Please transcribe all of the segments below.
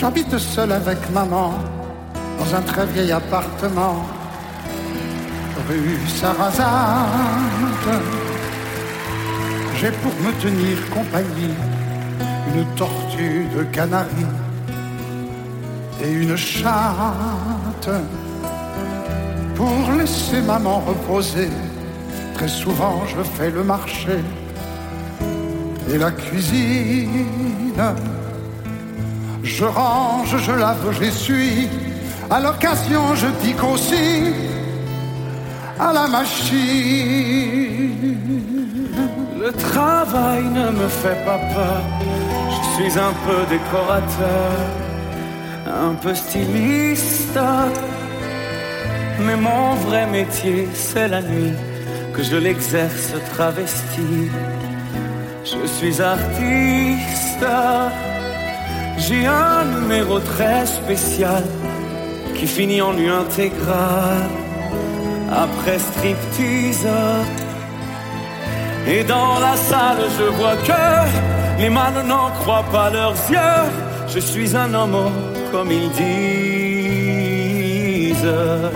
J'habite seul avec maman dans un très vieil appartement, rue Sarrazate. J'ai pour me tenir compagnie une tortue de Canaries et une chatte. Pour laisser maman reposer, très souvent je fais le marché et la cuisine. Je range, je lave, j'essuie. À l'occasion, je pique aussi à la machine. Le travail ne me fait pas peur. Je suis un peu décorateur, un peu styliste. Mais mon vrai métier, c'est la nuit, que je l'exerce travesti. Je suis artiste. J'ai un numéro très spécial qui finit en nu intégral après striptease. Et dans la salle je vois que les mâles n'en croient pas leurs yeux. Je suis un homme comme ils disent.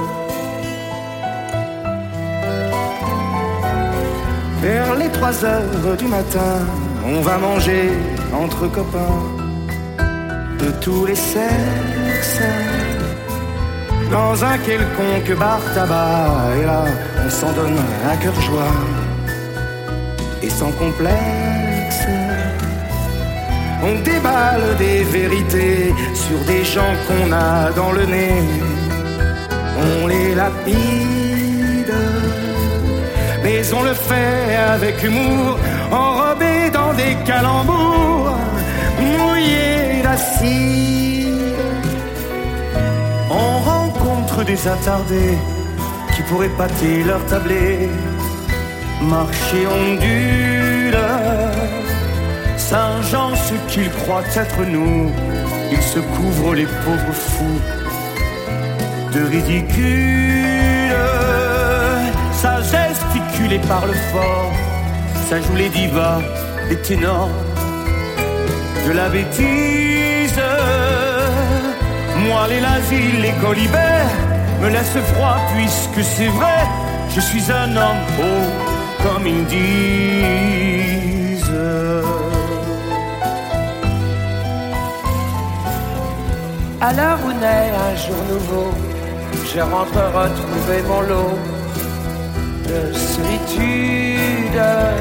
Vers les 3 heures du matin, on va manger entre copains de tous les sexes, dans un quelconque bar tabac. Et là, on s'en donne à cœur joie et sans complexe. On déballe des vérités sur des gens qu'on a dans le nez. On les lapide, mais on le fait avec humour, enrobé dans des calembours mouillés d'acide. On rencontre des attardés qui pourraient pâter leur tablé. Marcher ondule, Saint-Jean, ce qu'ils croient être nous, ils se couvrent les pauvres fous de ridicule. Ça gesticule et parle fort, ça joue les divas, les ténors, de la bêtise. Moi les nazis, les colibets me laissent froid puisque c'est vrai, je suis un homme haut comme ils disent. À l'heure où naît un jour nouveau, je rentre retrouver mon lot de solitude.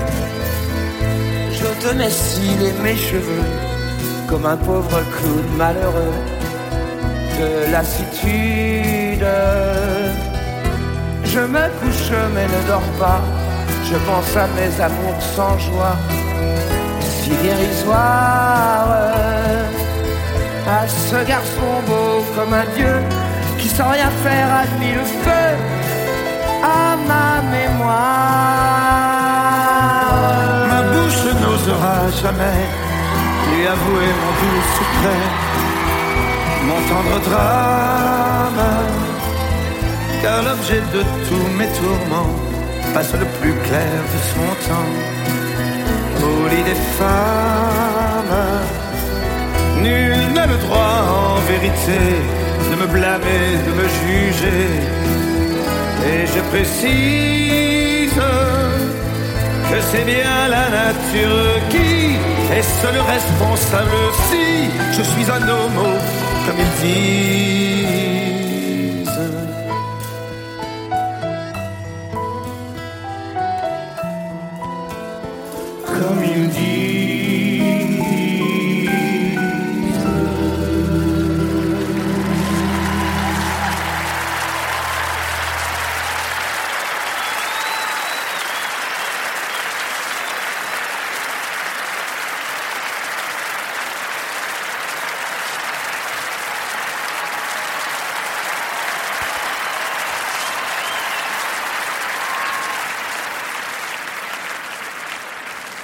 Je m'essile mes cheveux comme un pauvre clown malheureux de lassitude. Je me couche mais ne dors pas, je pense à mes amours sans joie, si dérisoires. À ce garçon beau comme un dieu qui sans rien faire a mis le feu à ma mémoire. Ma bouche n'osera jamais lui avouer mon doux secret, mon tendre drame, car l'objet de tous mes tourments passe le plus clair de son temps au lit des femmes. Nul n'a le droit en vérité de me blâmer, de me juger. Et je précise que c'est bien la nature qui est seule responsable si je suis un homo comme il dit.